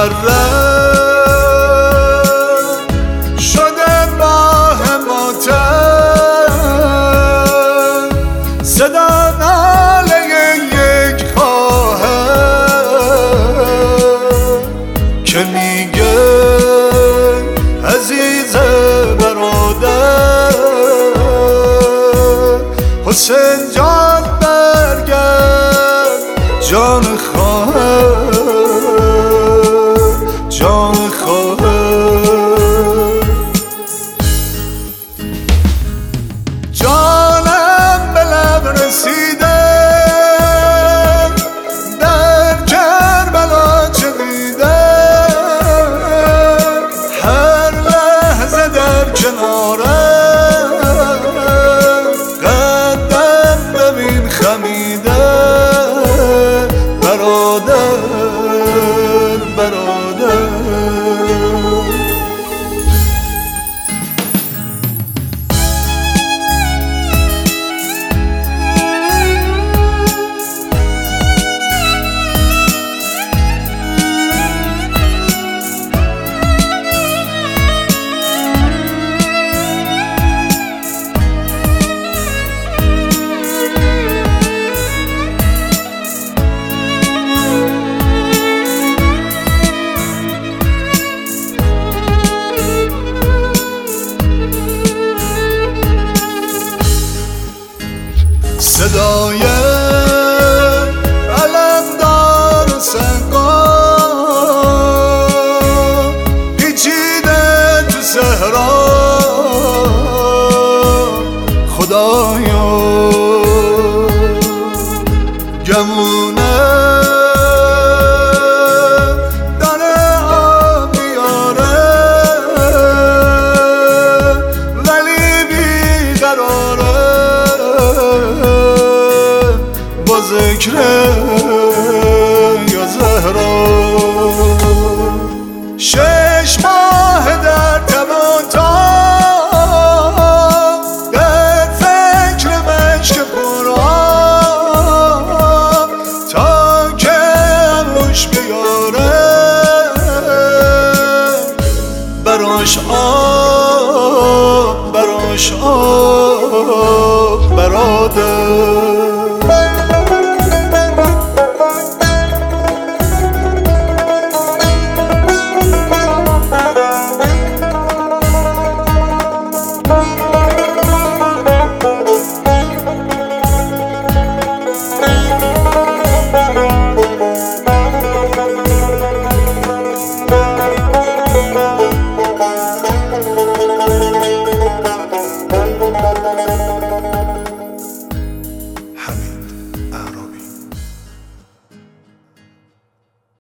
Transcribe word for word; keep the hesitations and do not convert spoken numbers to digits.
مقرر شده ماه ماتم، صدا ناله یک خواهر که میگه عزیز برادر حسین جان برگرد، جان خواهر جان خواهر. جانم به لب رسیده در کربلا چه دیده، هر لحظه در کنارم قدم ببین خمیده، برادر برادر. صدای علمدار سقا پیچیده تو صحرا، خدایا گمونه داره آب میاره ولی بیقراره با ذکر یا زهرا. شش ماه در تب و تاب در فکر مشک پرآب تا که عموش بیاره براش آب براش آب برادر.